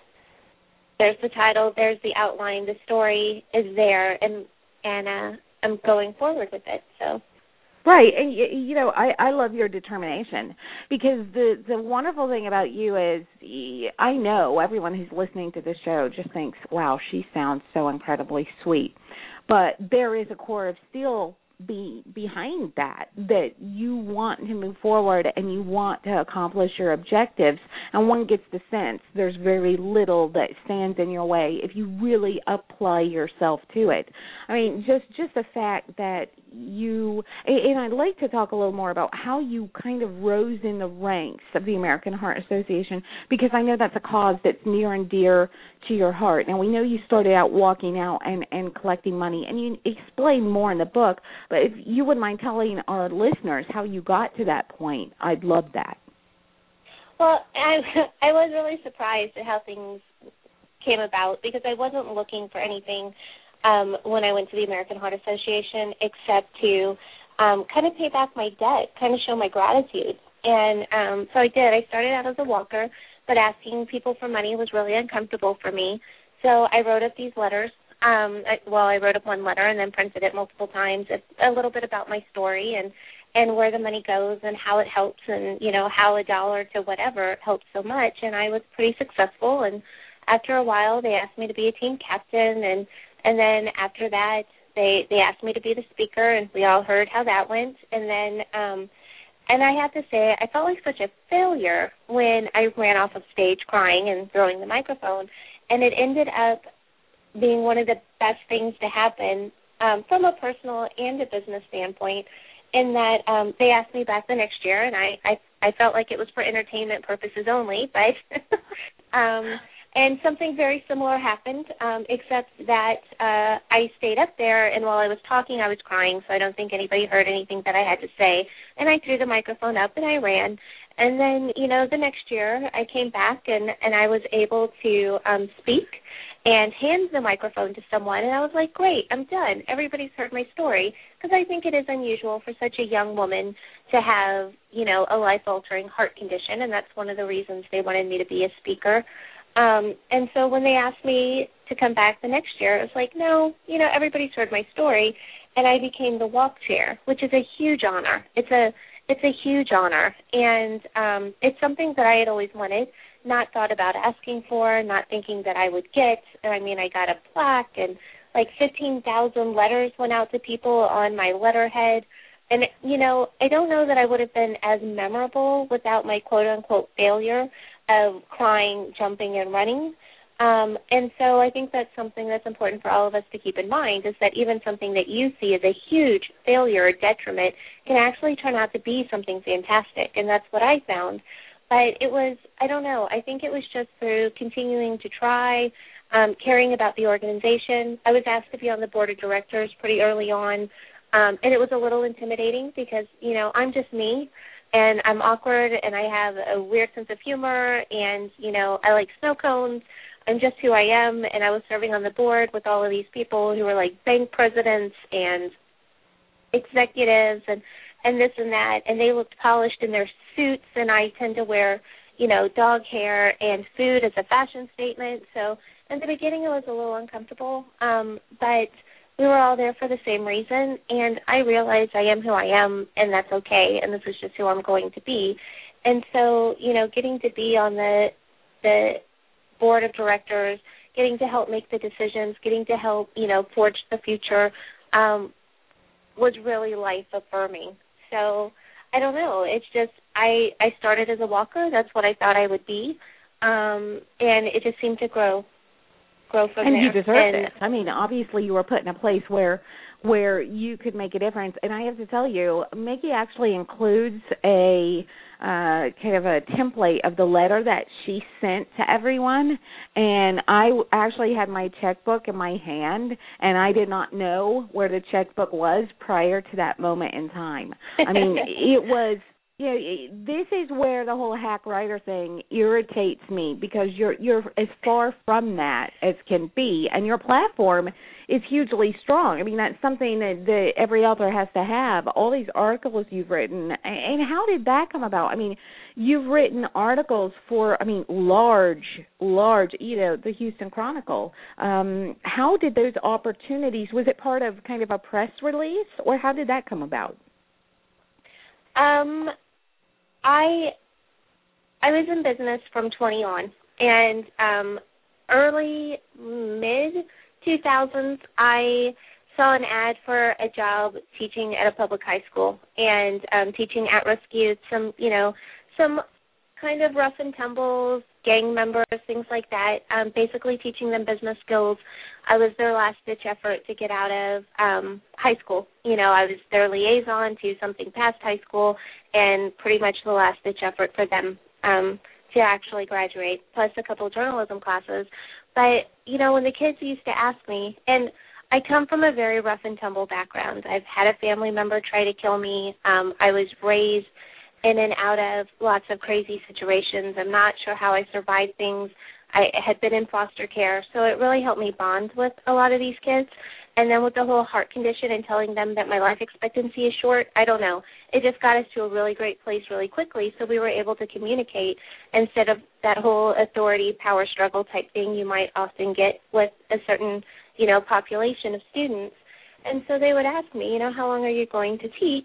D: the title, there's the outline, the story is there, and I'm going forward with it. So,
C: right, and I love your determination because the wonderful thing about you is I know everyone who's listening to this show just thinks, wow, she sounds so incredibly sweet, but there is a core of steel behind that you want to move forward and you want to accomplish your objectives, and one gets the sense there's very little that stands in your way if you really apply yourself to it. I mean, just the fact that you, and I'd like to talk a little more about how you kind of rose in the ranks of the American Heart Association, because I know that's a cause that's near and dear to your heart. Now, we know you started out walking out and collecting money, and you explain more in the book, but if you wouldn't mind telling our listeners how you got to that point, I'd love that.
D: Well, I was really surprised at how things came about because I wasn't looking for anything when I went to the American Heart Association except to kind of pay back my debt, kind of show my gratitude. And so I did. I started out as a walker, but asking people for money was really uncomfortable for me. So I wrote up these letters. I wrote up one letter and then printed it multiple times. It's a little bit about my story and where the money goes and how it helps and, how $1 to whatever helps so much. And I was pretty successful. And after a while, they asked me to be a team captain. And then after that, they asked me to be the speaker, and we all heard how that went. And then and I have to say, I felt like such a failure when I ran off of stage crying and throwing the microphone. And it ended up being one of the best things to happen from a personal and a business standpoint, in that they asked me back the next year, and I felt like it was for entertainment purposes only, but and something very similar happened, except that I stayed up there, and while I was talking, I was crying, so I don't think anybody heard anything that I had to say, and I threw the microphone up, and I ran. And then, the next year, I came back, and I was able to speak and hand the microphone to someone, and I was like, great, I'm done. Everybody's heard my story, because I think it is unusual for such a young woman to have, a life-altering heart condition, and that's one of the reasons they wanted me to be a speaker. And so when they asked me to come back the next year, it was like, no, everybody's heard my story, and I became the walk chair, which is a huge honor. It's a huge honor, and it's something that I had always wanted, not thought about asking for, not thinking that I would get. I mean, I got a plaque, and like 15,000 letters went out to people on my letterhead. And, I don't know that I would have been as memorable without my quote-unquote failure of crying, jumping, and running. And so I think that's something that's important for all of us to keep in mind, is that even something that you see as a huge failure or detriment can actually turn out to be something fantastic, and that's what I found. But it was, I don't know, I think it was just through continuing to try, caring about the organization. I was asked to be on the board of directors pretty early on, and it was a little intimidating because, I'm just me, and I'm awkward, and I have a weird sense of humor, and, I like snow cones. I'm just who I am, and I was serving on the board with all of these people who were like bank presidents and executives and this and that, and they looked polished in their suits, and I tend to wear, dog hair and food as a fashion statement. So in the beginning it was a little uncomfortable, but we were all there for the same reason, and I realized I am who I am, and that's okay, and this is just who I'm going to be. And so, getting to be on the board of directors, getting to help make the decisions, getting to help, forge the future, was really life-affirming. So I don't know. It's just I started as a walker. That's what I thought I would be, and it just seemed to grow from there.
C: And you deserve it. I mean, obviously you were put in a place where you could make a difference. And I have to tell you, Mickey actually includes a kind of a template of the letter that she sent to everyone. And I actually had my checkbook in my hand, and I did not know where the checkbook was prior to that moment in time. I mean, it was... Yeah, this is where the whole hack writer thing irritates me, because you're as far from that as can be, and your platform is hugely strong. I mean, that's something that every author has to have. All these articles you've written, and how did that come about? I mean, you've written articles for, large, the Houston Chronicle. How did those opportunities, was it part of kind of a press release, or how did that come about?
D: I was in business from 20 on, and early, mid-2000s, I saw an ad for a job teaching at a public high school and teaching at-risk youth, some kind of rough and tumbles, gang members, things like that, basically teaching them business skills. I was their last-ditch effort to get out of high school. I was their liaison to something past high school, and pretty much the last-ditch effort for them to actually graduate, plus a couple of journalism classes. But, when the kids used to ask me, and I come from a very rough and tumble background. I've had a family member try to kill me. I was raised in and out of lots of crazy situations. I'm not sure how I survived things. I had been in foster care, so it really helped me bond with a lot of these kids. And then with the whole heart condition and telling them that my life expectancy is short, I don't know. It just got us to a really great place really quickly, so we were able to communicate instead of that whole authority power struggle type thing you might often get with a certain, population of students. And so they would ask me, how long are you going to teach?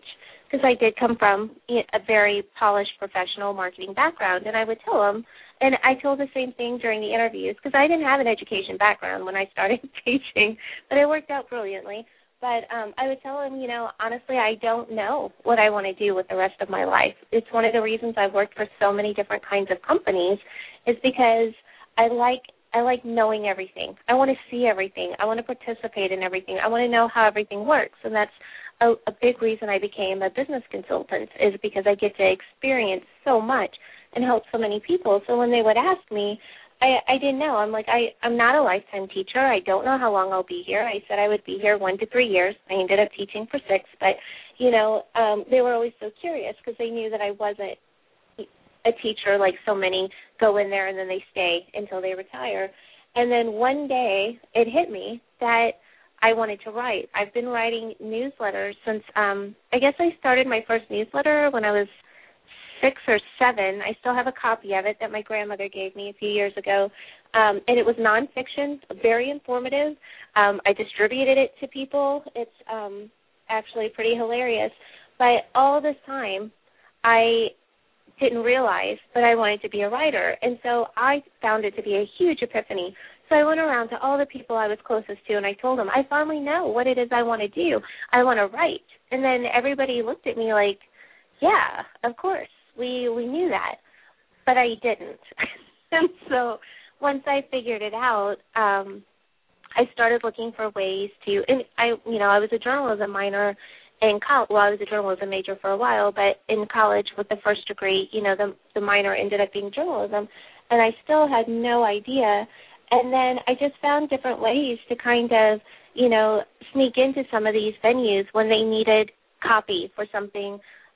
D: because I did come from a very polished professional marketing background, and I would tell them, and I told the same thing during the interviews, because I didn't have an education background when I started teaching, but it worked out brilliantly. But I would tell them, honestly, I don't know what I want to do with the rest of my life. It's one of the reasons I've worked for so many different kinds of companies, is because I like knowing everything. I want to see everything. I want to participate in everything. I want to know how everything works, and that's a big reason I became a business consultant, is because I get to experience so much and help so many people. So when they would ask me, I didn't know. I'm like, I'm not a lifetime teacher. I don't know how long I'll be here. I said I would be here 1 to 3 years. I ended up teaching for 6, but, they were always so curious because they knew that I wasn't a teacher like so many go in there and then they stay until they retire. And then one day it hit me that I wanted to write. I've been writing newsletters since, I guess I started my first newsletter when I was 6 or 7. I still have a copy of it that my grandmother gave me a few years ago, and it was nonfiction, very informative. I distributed it to people. It's actually pretty hilarious. But all this time, I didn't realize that I wanted to be a writer, and so I found it to be a huge epiphany. So I went around to all the people I was closest to, and I told them, I finally know what it is I want to do. I want to write. And then everybody looked at me like, yeah, of course, we knew that, but I didn't. And so once I figured it out, I started looking for ways to, and I was a journalism minor in college. Well, I was a journalism major for a while, but in college with the first degree, the minor ended up being journalism, and I still had no idea. And then I just found different ways to kind of, sneak into some of these venues when they needed copy for something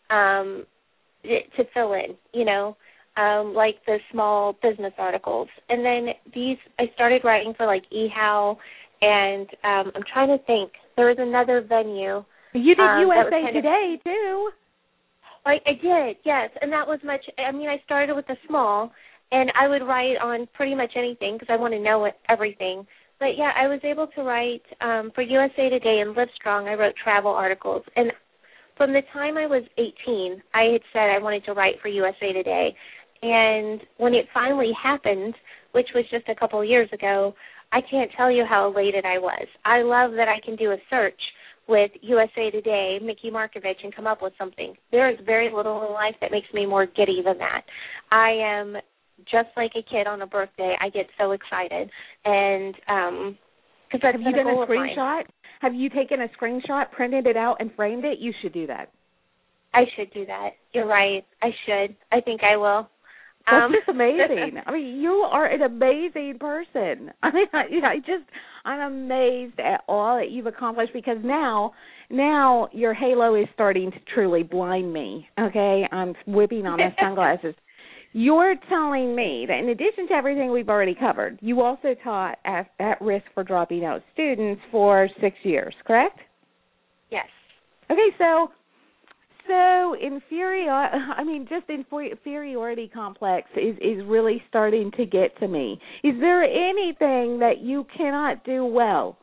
D: to fill in, like the small business articles. And then I started writing for like eHow, and I'm trying to think. There was another venue.
C: You did USA Today, too.
D: I did, yes. And that was I started with the small, and I would write on pretty much anything because I want to know everything. But, yeah, I was able to write for USA Today and Livestrong. I wrote travel articles. And from the time I was 18, I had said I wanted to write for USA Today. And when it finally happened, which was just a couple of years ago, I can't tell you how elated I was. I love that I can do a search with USA Today, Mickey Markovich, and come up with something. There is very little in life that makes me more giddy than that. I am just like a kid on a birthday. I get so excited. And because that's been a goal of mine.
C: Have you done a screenshot? Have you taken a screenshot, printed it out, and framed it? You should do that.
D: I should do that. You're right. I should. I think I will.
C: That's just amazing. You are an amazing person. I'm amazed at all that you've accomplished, because now your halo is starting to truly blind me. Okay, I'm whipping on my sunglasses. You're telling me that in addition to everything we've already covered, you also taught at risk for dropping out students for 6 years, correct?
D: Yes.
C: Okay, so inferiority complex is really starting to get to me. Is there anything that you cannot do well?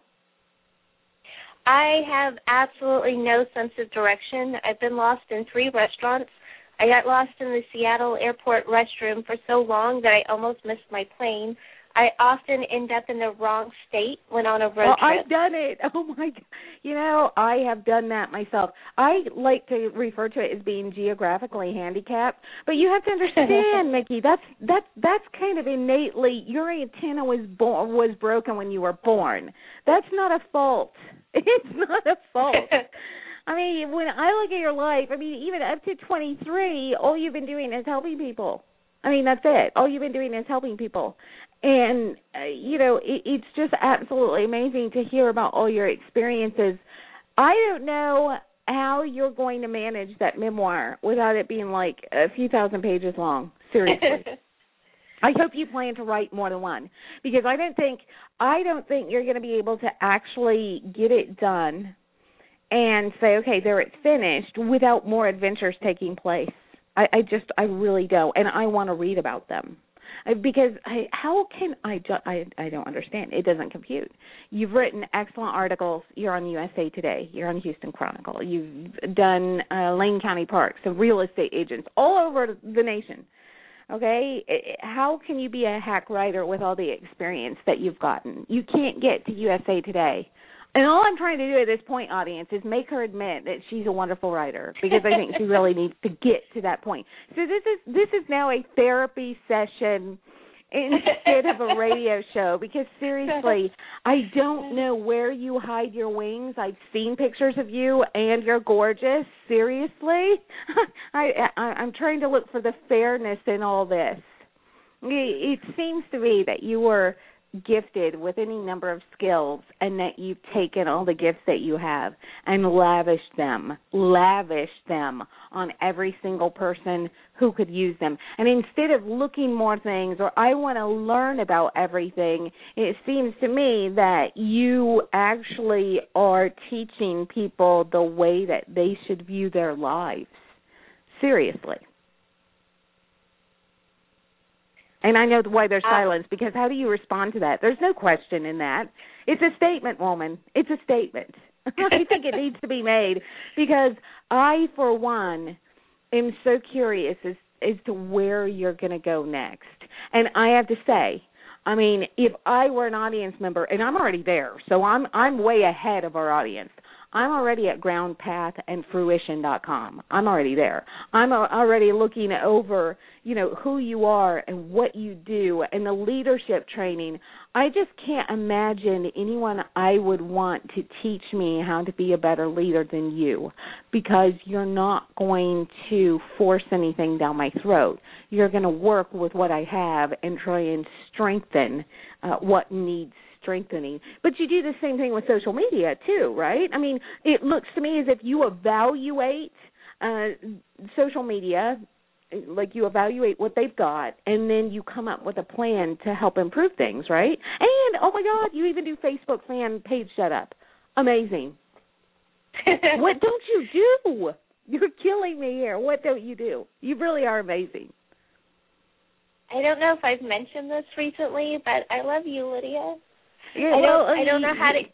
D: I have absolutely no sense of direction. I've been lost in 3 restaurants. I got lost in the Seattle airport restroom for so long that I almost missed my plane. I often end up in the wrong state when on a road trip.
C: I've done it. Oh, my God. I have done that myself. I like to refer to it as being geographically handicapped. But you have to understand, Mickey, that's kind of innately, your antenna was broken when you were born. That's not a fault. It's not a fault. When I look at your life, even up to 23, all you've been doing is helping people. That's it. All you've been doing is helping people. And, it's just absolutely amazing to hear about all your experiences. I don't know how you're going to manage that memoir without it being like a few thousand pages long. Seriously. I hope you plan to write more than one, because I don't think you're going to be able to actually get it done and say, okay, there, it's finished, without more adventures taking place. I really don't, and I want to read about them. Because how can I don't understand. It doesn't compute. You've written excellent articles. You're on USA Today. You're on Houston Chronicle. You've done Lane County Parks, so real estate agents all over the nation. Okay? How can you be a hack writer with all the experience that you've gotten? You can't get to USA Today. And all I'm trying to do at this point, audience, is make her admit that she's a wonderful writer, because I think she really needs to get to that point. So this is now a therapy session instead of a radio show, because seriously, I don't know where you hide your wings. I've seen pictures of you, and you're gorgeous. Seriously, I'm trying to look for the fairness in all this. It seems to me that you were gifted with any number of skills, and that you've taken all the gifts that you have and lavished them on every single person who could use them. And instead of looking more things, or I want to learn about everything, it seems to me that you actually are teaching people the way that they should view their lives. Seriously. And I know why there's silence, because how do you respond to that? There's no question in that. It's a statement, woman. It's a statement. I think it needs to be made, because I, for one, am so curious as to where you're going to go next. And I have to say, I mean, if I were an audience member, and I'm already there, so I'm way ahead of our audience. I'm already at groundpath-and-fruition.com. I'm already there. I'm already looking over, who you are and what you do and the leadership training. I just can't imagine anyone I would want to teach me how to be a better leader than you, because you're not going to force anything down my throat. You're going to work with what I have and try and strengthen what needs strengthening. But you do the same thing with social media too, right? I mean, it looks to me as if you evaluate social media, like you evaluate what they've got, and then you come up with a plan to help improve things, right? And, oh my God, you even do Facebook fan page setup. Amazing. What don't you do? You're killing me here. What don't you do? You really are amazing.
D: I don't know if I've mentioned this recently, but I love you, Lydia.
C: Yeah,
D: I don't know how to.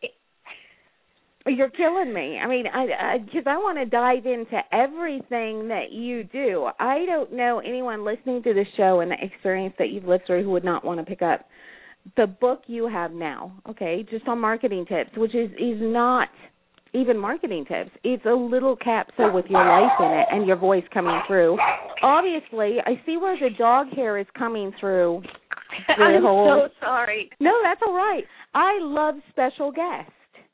C: You're killing me. I mean, because I want to dive into everything that you do. I don't know anyone listening to this show and the experience that you've lived through who would not want to pick up the book you have now, okay, just on marketing tips, which is not even marketing tips. It's a little capsule with your life in it and your voice coming through. Obviously, I see where the dog hair is coming through.
D: I'm so sorry.
C: No, that's all right. I love special guests.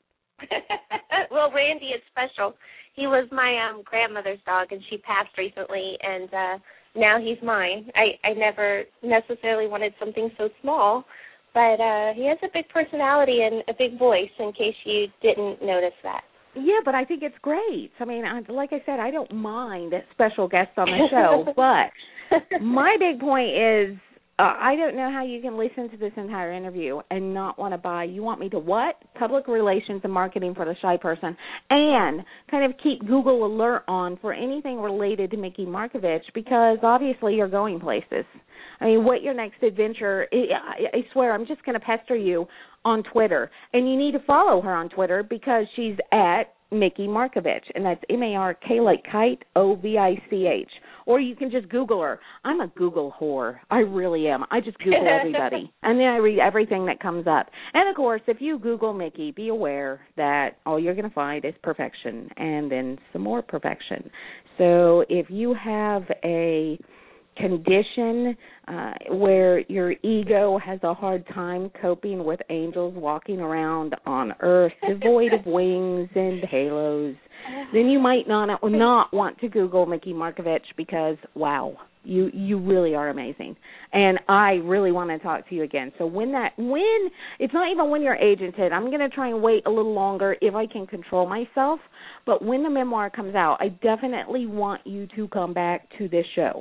D: Well, Randy is special. He was my grandmother's dog, and she passed recently, and now he's mine. I never necessarily wanted something so small, but he has a big personality and a big voice, in case you didn't notice that.
C: Yeah, but I think it's great. I mean, like I said, I don't mind special guests on the show, but my big point is, I don't know how you can listen to this entire interview and not want to buy. You want me to what? Public relations and marketing for the shy person, and kind of keep Google alert on for anything related to Micki Markovich, because obviously you're going places. I mean, what your next adventure, I swear I'm just going to pester you on Twitter, and you need to follow her on Twitter, because she's at Micki Markovich, and that's M-A-R-K like kite, O-V-I-C-H. Or you can just Google her. I'm a Google whore. I really am. I just Google everybody, and then I read everything that comes up. And, of course, if you Google Micki, be aware that all you're going to find is perfection and then some more perfection. So if you have a condition where your ego has a hard time coping with angels walking around on earth devoid of wings and halos, then you might not want to Google Micki Markovich, because, wow, you really are amazing. And I really want to talk to you again. So when it's not even when your agent hit, I'm going to try and wait a little longer if I can control myself. But when the memoir comes out, I definitely want you to come back to this show.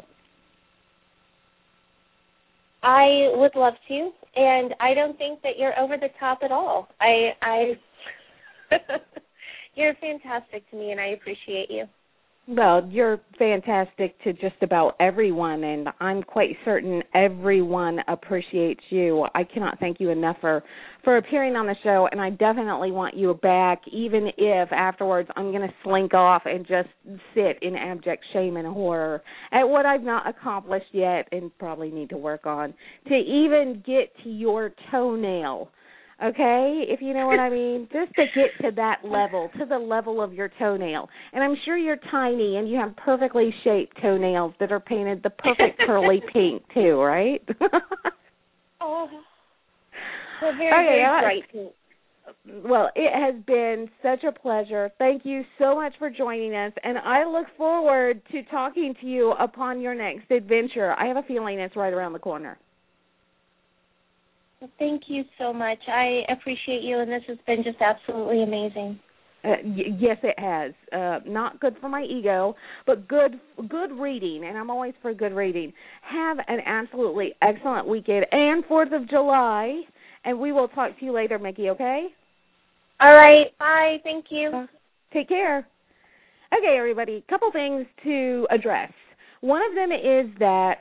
D: I would love to, and I don't think that you're over the top at all. You're fantastic to me, and I appreciate you.
C: Well, you're fantastic to just about everyone, and I'm quite certain everyone appreciates you. I cannot thank you enough for appearing on the show, and I definitely want you back, even if afterwards I'm going to slink off and just sit in abject shame and horror at what I've not accomplished yet and probably need to work on to even get to your toenail. Okay, if you know what I mean, just to get to that level, to the level of your toenail. And I'm sure you're tiny and you have perfectly shaped toenails that are painted the perfect curly pink too, right?
D: Oh, they're very bright pink.
C: Well, it has been such a pleasure. Thank you so much for joining us, and I look forward to talking to you upon your next adventure. I have a feeling it's right around the corner.
D: Thank you so much. I appreciate you, and this has been just absolutely amazing.
C: Yes, it has. Not good for my ego, but good reading, and I'm always for good reading. Have an absolutely excellent weekend and 4th of July, and we will talk to you later, Mickey, okay?
D: All right. Bye. Thank you.
C: Take care. Okay, everybody, a couple things to address. One of them is that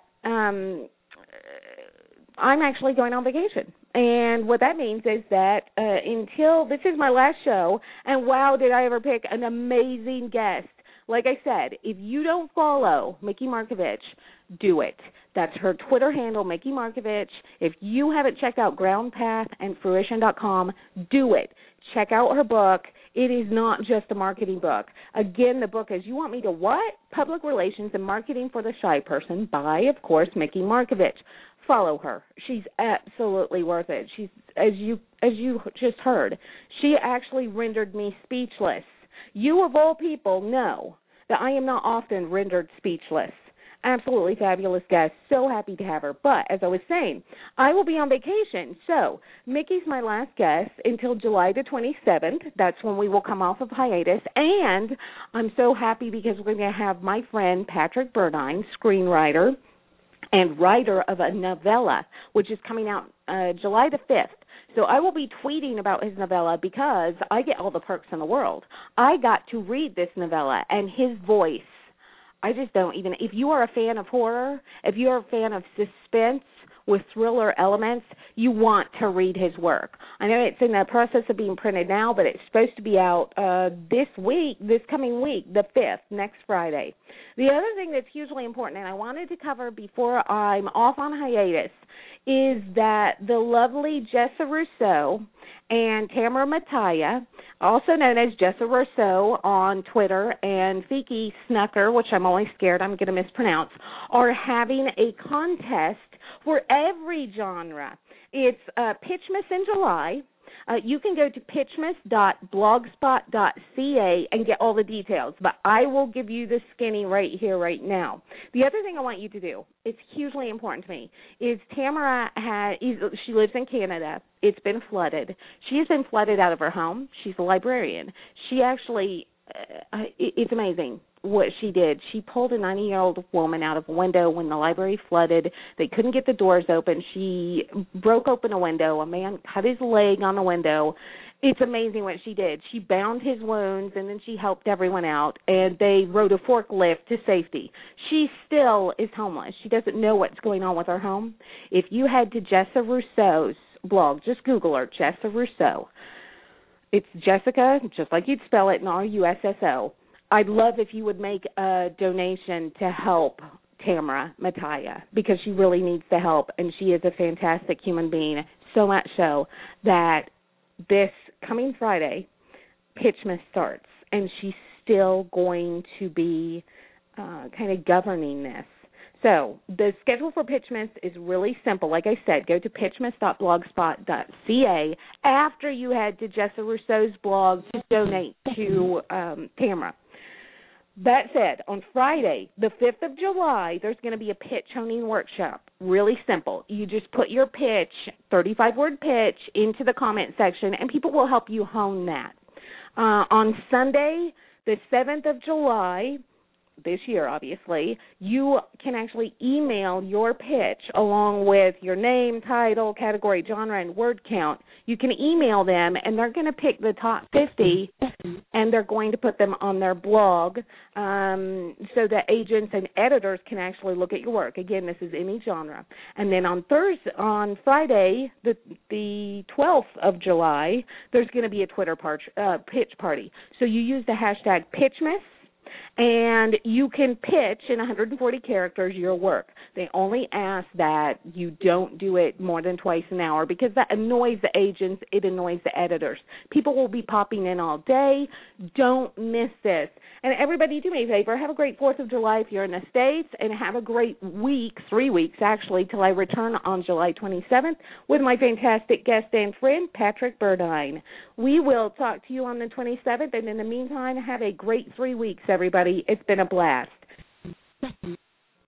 C: I'm actually going on vacation. And what that means is that until this is my last show, and wow, did I ever pick an amazing guest. Like I said, if you don't follow Mickey Markovich, do it. That's her Twitter handle, Mickey Markovich. If you haven't checked out GroundPathAndFruition.com, do it. Check out her book. It is not just a marketing book. Again, the book is You Want Me to What? Public Relations and Marketing for the Shy Person by, of course, Mickey Markovich. Follow her. She's absolutely worth it. She's, as you just heard, she actually rendered me speechless. You, of all people, know that I am not often rendered speechless. Absolutely fabulous guest. So happy to have her. But, as I was saying, I will be on vacation. So, Mickey's my last guest until July the 27th. That's when we will come off of hiatus. And I'm so happy because we're going to have my friend Patrick Burdine, screenwriter and writer of a novella, which is coming out July the 5th. So I will be tweeting about his novella because I get all the perks in the world. I got to read this novella, and his voice, I just don't even, if you are a fan of horror, if you are a fan of suspense with thriller elements, you want to read his work. I know it's in the process of being printed now, but it's supposed to be out this coming week, the 5th, next Friday. The other thing that's hugely important, and I wanted to cover before I'm off on hiatus, is that the lovely Jessa Rousseau and Tamara Mattia, also known as Jessa Rousseau on Twitter, and Fiki Snucker, which I'm always scared I'm going to mispronounce, are having a contest for every genre. It's Pitchmas in July. You can go to pitchmas.blogspot.ca and get all the details, but I will give you the skinny right here, right now. The other thing I want you to do, it's hugely important to me, is Tamara she lives in Canada. It's been flooded. She has been flooded out of her home. She's a librarian. She actually, it's amazing what she did. She pulled a 90-year-old woman out of a window when the library flooded. They couldn't get the doors open. She broke open a window. A man cut his leg on the window. It's amazing what she did. She bound his wounds, and then she helped everyone out, and they rode a forklift to safety. She still is homeless. She doesn't know what's going on with her home. If you head to Jessa Rousseau's blog, just Google her, Jessa Rousseau. It's Jessica, just like you'd spell it, and R-U-S-S-O. I'd love if you would make a donation to help Tamara Mattia because she really needs the help, and she is a fantastic human being, so much so that this coming Friday, Pitchmas starts, and she's still going to be kind of governing this. So the schedule for Pitchmas is really simple. Like I said, go to pitchmas.blogspot.ca after you head to Jessa Rousseau's blog to donate to Tamara. That said, on Friday, the 5th of July, there's going to be a pitch honing workshop. Really simple. You just put your pitch, 35-word pitch, into the comment section, and people will help you hone that. On Sunday, the 7th of July, this year, obviously, you can actually email your pitch along with your name, title, category, genre, and word count. You can email them, and they're going to pick the top 50, and they're going to put them on their blog so that agents and editors can actually look at your work. Again, this is any genre. And then on Friday, the 12th of July, there's going to be a Twitter pitch party. So you use the hashtag PitchMiss, and you can pitch in 140 characters your work. They only ask that you don't do it more than twice an hour because that annoys the agents. It annoys the editors. People will be popping in all day. Don't miss this. And everybody, do me a favor. Have a great 4th of July if you're in the States, and have a great week, 3 weeks actually, till I return on July 27th with my fantastic guest and friend, Patrick Burdine. We will talk to you on the 27th, and in the meantime, have a great 3 weeks, everybody. It's been a blast.